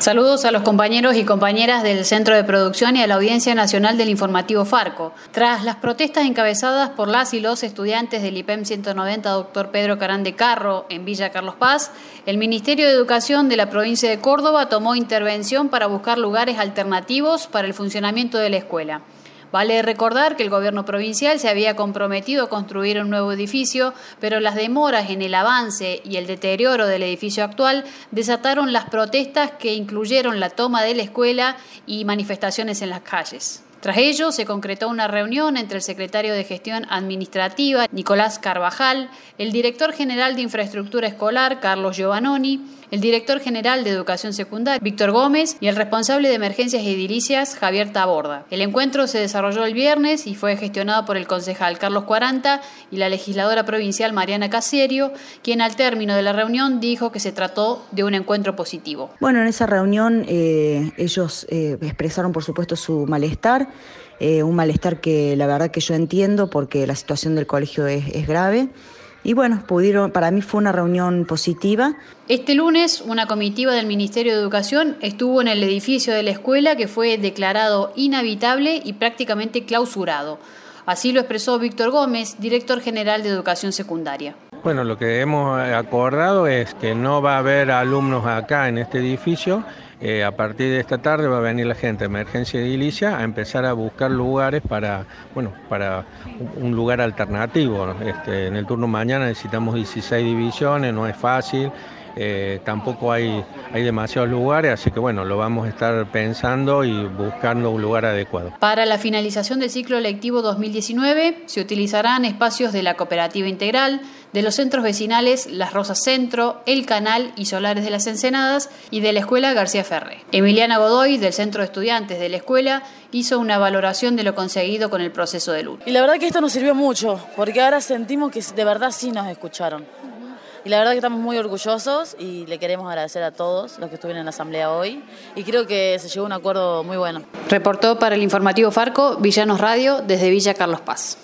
Saludos a los compañeros y compañeras del Centro de Producción y a la Audiencia Nacional del Informativo Farco. Tras las protestas encabezadas por las y los estudiantes del IPEM 190 Dr. Pedro Carán de Carro en Villa Carlos Paz, el Ministerio de Educación de la provincia de Córdoba tomó intervención para buscar lugares alternativos para el funcionamiento de la escuela. Vale recordar que el gobierno provincial se había comprometido a construir un nuevo edificio, pero las demoras en el avance y el deterioro del edificio actual desataron las protestas que incluyeron la toma de la escuela y manifestaciones en las calles. Tras ello, se concretó una reunión entre el secretario de Gestión Administrativa, Nicolás Carvajal, el director general de Infraestructura Escolar, Carlos Giovannoni, el director general de Educación Secundaria, Víctor Gómez, y el responsable de Emergencias Edilicias, Javier Taborda. El encuentro se desarrolló el viernes y fue gestionado por el concejal Carlos Quaranta y la legisladora provincial Mariana Caserio, quien al término de la reunión dijo que se trató de un encuentro positivo. Bueno, en esa reunión ellos expresaron, por supuesto, su malestar, un malestar que la verdad que yo entiendo porque la situación del colegio es grave. Y bueno, para mí fue una reunión positiva. Este lunes, una comitiva del Ministerio de Educación estuvo en el edificio de la escuela que fue declarado inhabitable y prácticamente clausurado. Así lo expresó Víctor Gómez, director general de Educación Secundaria. Bueno, lo que hemos acordado es que no va a haber alumnos acá en este edificio. A partir de esta tarde va a venir la gente de Emergencia Edilicia a empezar a buscar lugares para un lugar alternativo. En el turno mañana necesitamos 16 divisiones, no es fácil. Tampoco hay demasiados lugares, así que bueno, lo vamos a estar pensando y buscando un lugar adecuado. Para la finalización del ciclo lectivo 2019 se utilizarán espacios de la Cooperativa Integral, de los centros vecinales Las Rosas Centro, El Canal y Solares de las Ensenadas y de la Escuela García Ferré. Emiliana Godoy, del Centro de Estudiantes de la escuela, hizo una valoración de lo conseguido con el proceso de lucha. Y la verdad que esto nos sirvió mucho, porque ahora sentimos que de verdad sí nos escucharon. Y la verdad que estamos muy orgullosos y le queremos agradecer a todos los que estuvieron en la asamblea hoy y creo que se llegó a un acuerdo muy bueno. Reportó para el Informativo Farco, Villanos Radio, desde Villa Carlos Paz.